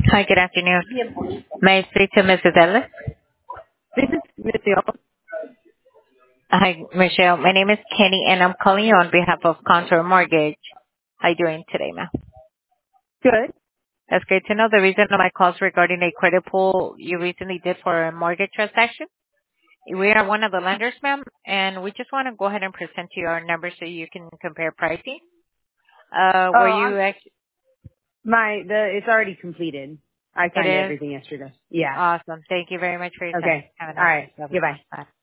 Hi, good afternoon. May I speak to Mrs. Ellis? This is Michelle. Hi, Michelle. My name is Kenny, and I'm calling you on behalf of Contour Mortgage. How you doing today, ma'am? Good. That's great to know. The reason of my call is regarding a credit pull you recently did for a mortgage transaction. We are one of the lenders, ma'am, and we just want to go ahead and present you our numbers so you can compare pricing. Oh, Were you actually, it's already completed. I it signed is everything yesterday. Yeah. awesome. Thank you very much for your time. Okay. Have a All nice right. day. Bye-bye. Goodbye. Bye.